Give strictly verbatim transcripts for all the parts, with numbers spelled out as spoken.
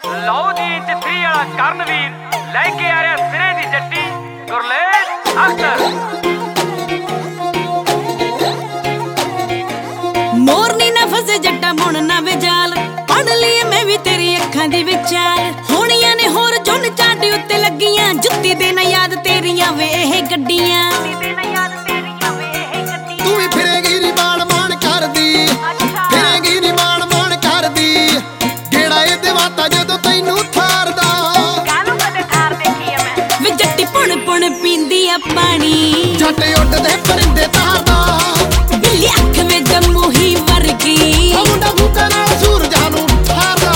ਲਓ ਜੀ ਚਿੱਠੀ ਵਾਲਾ ਕਰਨਵੀਰ ਲੈ ਕੇ ਆ ਰਿਹਾ ਸਿਰੇ ਦੀ ਜੱਟੀ ਗੁਰਲੇਜ ਅਖਤਰ। ਮੋਰਨੀ ਨਾ ਫਸੇ ਜੱਟਾ ਮੁਣ ਨਾ ਵਿਜਾਲ ਪੜ ਲਈ ਮੈਂ ਵੀ ਤੇਰੀ ਅੱਖਾਂ ਦੀ ਵਿਚਾਲ ਹੋਣੀਆਂ ਨੇ ਹੋਰ ਜੁਨ ਚਾਡੀ ਉੱਤੇ ਲੱਗੀਆਂ ਜੁੱਤੀ ਦੇ ਨਾ ਯਾਦ ਤੇਰੀਆਂ ਵੇ ਇਹ ਗੱਡੀਆਂ ਤੂੰ ਵੀ ਫਿਰੇਗੀ ਨੀ ਮਾਣ ਮਾਣ ਕਰਦੀ ਫਿਰੇਗੀ ਨੀ ਮਾਣ ਮਾਣ ਕਰਦੀ ਗੇੜਾ ਇਹ ਦੇਵਾਤਾ ਜਦੋਂ ਤੈਨੂੰ ਥਾਰਦਾ ਕਾਹਨੂੰ ਕਦੇ ਥਾਰ ਦੇਖੀ ਆ ਮੈਂ ਵੇ ਜੱਟੀ ਪੁਣ ਪੁਣ ਪੀਂਦੀ ਆ ਪਾਣੀ ਜੱਟ ਉੱਡਦੇ ਪਰਿੰਦੇ ਤਾਰਦਾ ਬਿੱਲੀ ਅੱਖ ਵੇ ਜੰਮੂ ਹੀ ਵਰਗੀ ਮੁੰਡਾ ਭੂਕਾ ਨਾਲ ਸੂਰਜਾਂ ਨੂੰ ਹਾਰਦਾ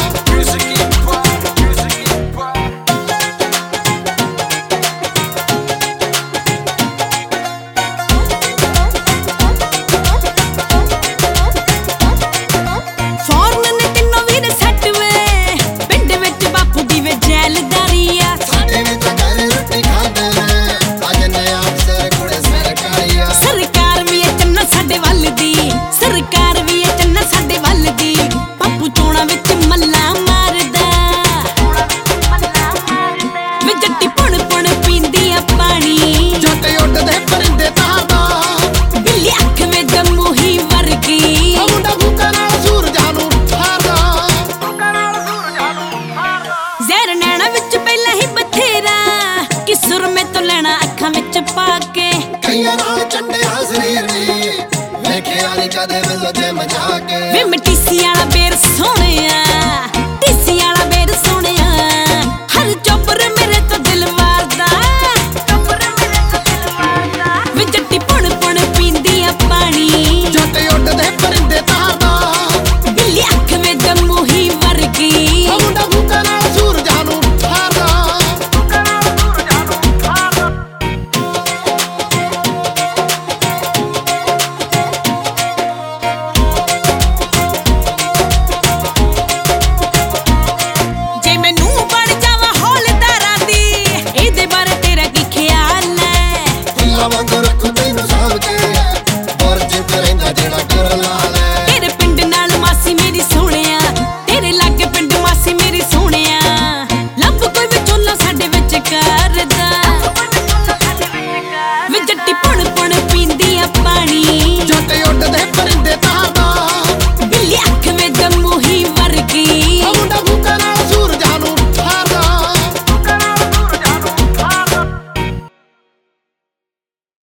ਫੌਰਨ ਨੇ ਤਿੰਨੋਂ ਵੀਰ ਸੱਟ ਵੇ ਪਿੰਡ ਵਿੱਚ ਬਾਪੂ ਦੀ ਵੇ ਜੈਲਦਾਰੀ ਆ ਸਾਡੇ ਵਿੱਚ ਘਰ ਰੋਟੀ ਖਾਂਦੇ ਨੇ ਅੱਜ ਨया ਅਫਸਰ ਕੁੜੇ ਸਰਕਾਰੀ ਆ ਸਰਕਾਰ ਵੀ ਇਹ ਚੰਨਾ ਸਾਡੇ ਵੱਲ ਦੀ ਸਰਕਾਰ ਵੀ ਇਹ ਚੰਨਾ ਸਾਡੇ ਵੱਲ ਦੀ ਬਾਪੂ ਚੋਣਾਂ ਵਿੱਚ ਮੱਲਾ